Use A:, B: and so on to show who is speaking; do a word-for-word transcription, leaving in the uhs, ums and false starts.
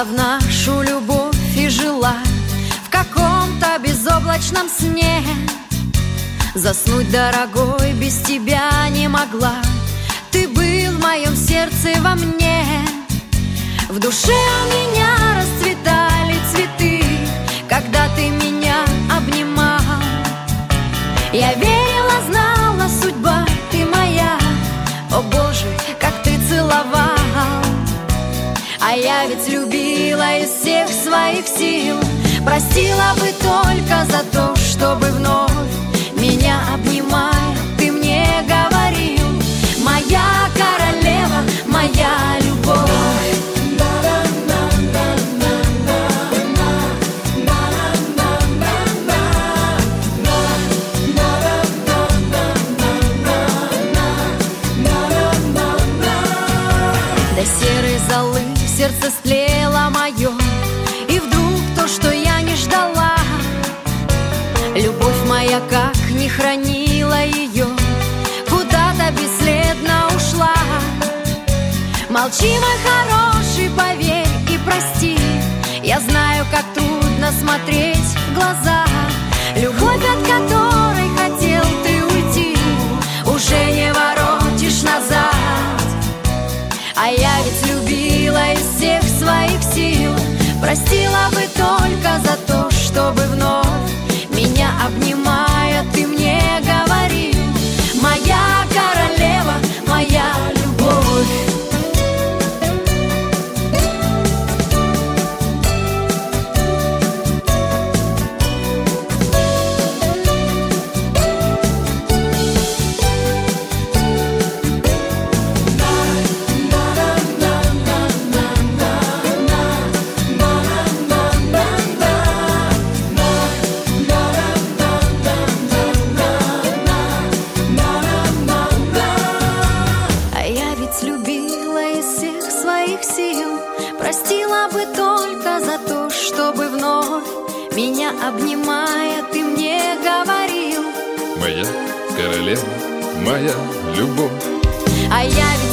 A: верила в нашу любовь и жила в каком-то безоблачном сне. Заснуть, дорогой, без тебя не могла. Ты был в моем сердце и во мне. В душе у меня расцветали цветы, когда ты меня обнимал. Я верила, знала, судьба ты моя. О Боже, как ты целовал. А я ведь любила из всех своих сил. Простила бы только за то, чтобы вновь меня обнимая, ты мне говорил: моя королева, моя любовь. До серой золы сердце стлело мое, и вдруг то, что я не ждала. Любовь моя, как не хранила ее, куда-то бесследно ушла. Молчи, мой хороший, поверь и прости. Я знаю, как трудно смотреть в глаза. Любовь, от которой хотел ты уйти, уже не воротишь назад. А я ведь любила из всех своих сил. Простила бы только за то, чтобы вновь меня обнимая, ты мне говорил: моя королева, моя любовь. Простила бы только за то, чтобы вновь меня обнимая, ты мне говорил:
B: моя королева, моя любовь.
A: А я ведь